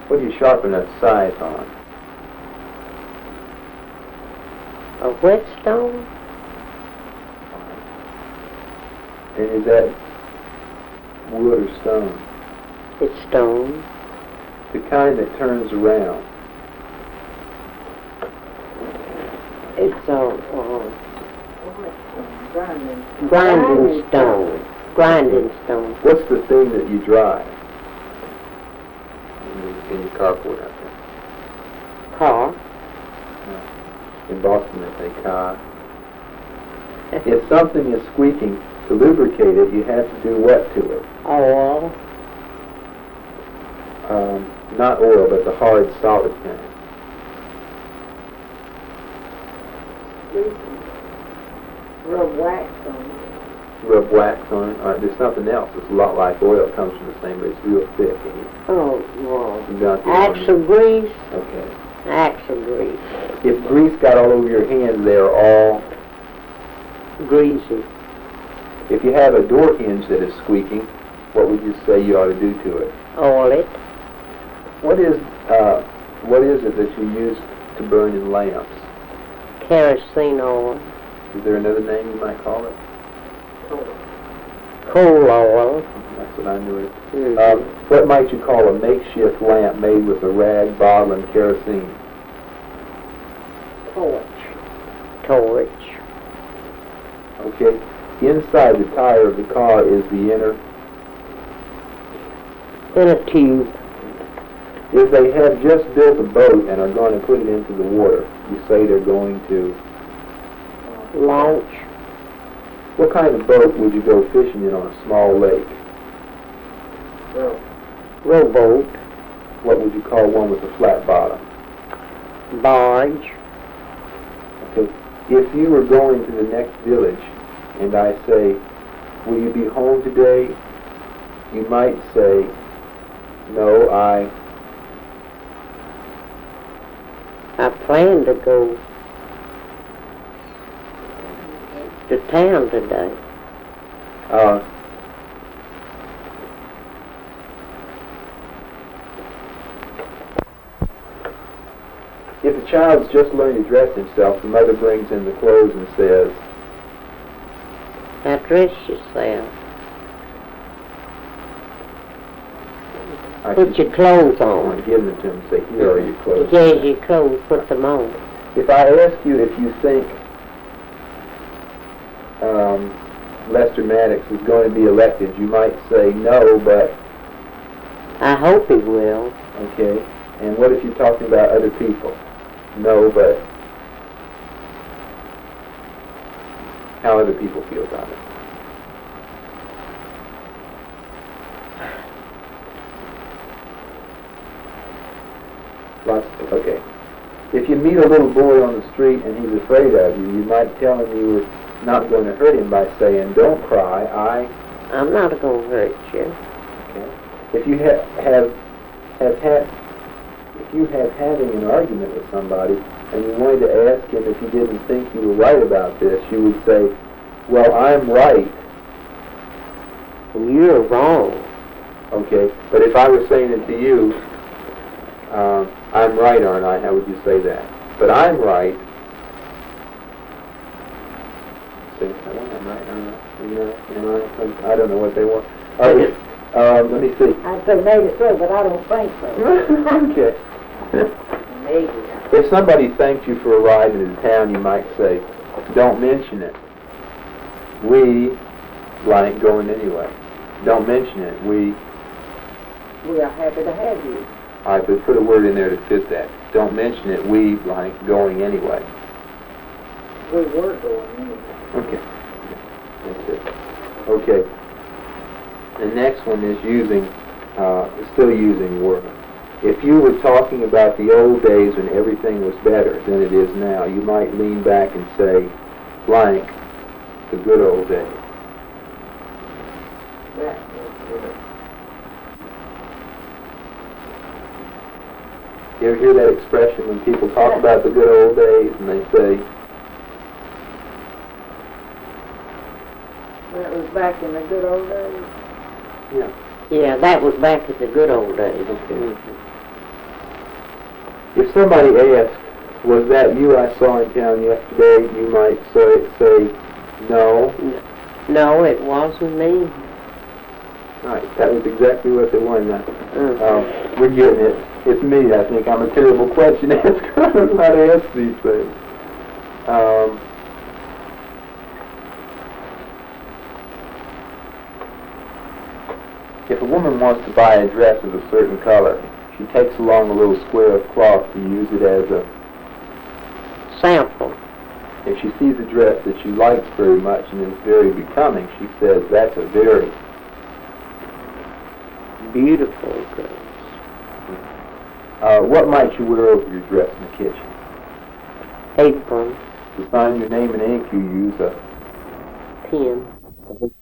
What do you sharpen a scythe on? A whetstone? And is that wood or stone? It's stone. The kind that turns around. It's a Grinding. grinding stone. Grinding stone. What's the thing that you drive in your carport out there? Car. In Boston they say car. If something is squeaking, to lubricate it, you have to do what to it? Oil. Not oil, but the hard, solid thing. Rub wax on it. Rub wax on it. There's something else. It's a lot like oil. It comes from the same, but it's real thick. Oh, well. You got the Axle grease. Okay. Axle grease. If grease got all over your hands, they are all Greasy. If you have a door hinge that is squeaking, what would you say you ought to do to it? Oil it. What is it that you use to burn in lamps? Kerosene oil. Is there another name you might call it? Coal oil. That's what I knew it. Mm-hmm. What might you call a makeshift lamp made with a rag, bottle, and kerosene? Torch. Okay. Inside the tire of the car is the inner. In a tube. If they have just built a boat and are going to put it into the water, you say they're going to Launch. What kind of boat would you go fishing in on a small lake? Rowboat. What would you call one with a flat bottom? Barge. Okay. If you were going to the next village and I say, will you be home today? You might say, no, I plan to go to town today. If a child's just learning to dress himself, the mother brings in the clothes and says, Now dress yourself. Put your clothes I on. want to give them to him and say, here are your clothes. Here's your clothes, put them on. If I ask you if you think Lester Maddox is going to be elected, you might say no, but... I hope he will. Okay. And what if you're talking about other people? No, but... how other people feel about it. Okay. If you meet a little boy on the street and he's afraid of you, you might tell him you were not going to hurt him by saying, don't cry, I'm not going to hurt you. Okay. If you have having an argument with somebody and you wanted to ask him if he didn't think you were right about this, you would say, well, I'm right. You're wrong. Okay. But if I were saying it to you, I'm right, aren't I? How would you say that? But I'm right. Say, I'm right, aren't I? I don't know what they want. Okay. Let me see. I'd say maybe so, but I don't think so. Okay. Maybe. If somebody thanked you for a ride into town, you might say, don't mention it. We blank going anyway. Don't mention it. We are happy to have you. I could put a word in there to fit that. Don't mention it. We blank going anyway. We were going anyway. Okay. That's it. Okay. The next one is still using were. If you were talking about the old days when everything was better than it is now, you might lean back and say, blank, the good old days. That was good. You ever hear that expression when people talk about the good old days and they say, That was back in the good old days. yeah. Yeah, that was back in the good old days. Okay. If somebody asked, was that you I saw in town yesterday, you might say no. No, it wasn't me. Right, that was exactly what they wanted. Now, Mm. we're getting it. It's me, I think. I'm a terrible question asker. I don't know how to ask these things. If a woman wants to buy a dress of a certain color, she takes along a little square of cloth to use it as a... Sample. If she sees a dress that she likes very much and is very becoming, she says, that's a very... Beautiful dress. what might you wear over your dress in the kitchen? Apron. To sign your name in ink, you use a... Pen.